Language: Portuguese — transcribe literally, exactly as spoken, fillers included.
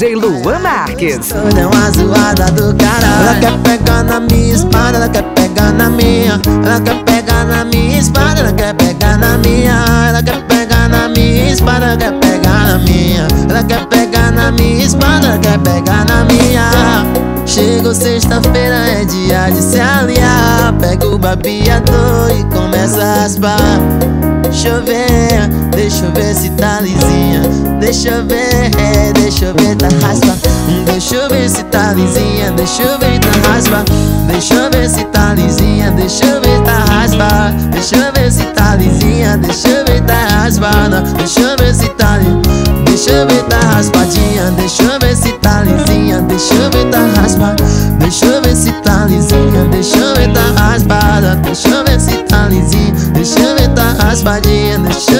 J Luan Marques. Deu uma zoada do caralho. Ela quer pegar na minha espada, ela quer pegar na minha. Ela quer pegar na minha espada, ela quer pegar na minha. Ela quer pegar na minha espada, ela quer pegar na minha. Ela quer pegar na minha espada, ela quer pegar na minha. Chegou sexta-feira, é dia de se aliar. Pega o babeador e começa a raspar. Deixa eu ver, deixa eu ver se tá lisinha. Deixa eu ver, deixa eu ver, tá raspa. Deixa eu ver se tá lisinha, deixa eu ver, tá raspa. Deixa eu ver se tá lisinha, deixa eu ver, tá raspa. Deixa eu ver se tá lisinha, deixa eu ver, tá raspada. Deixa eu ver se tá lisinha, deixa eu ver, tá raspadinha. Deixa eu ver se tá lisinha, deixa eu ver, tá raspa. Deixa eu ver se tá lisinha, deixa eu ver, tá raspada. Deixa eu ver se tá lisinha, deixa eu ver, tá raspadinha. Deixa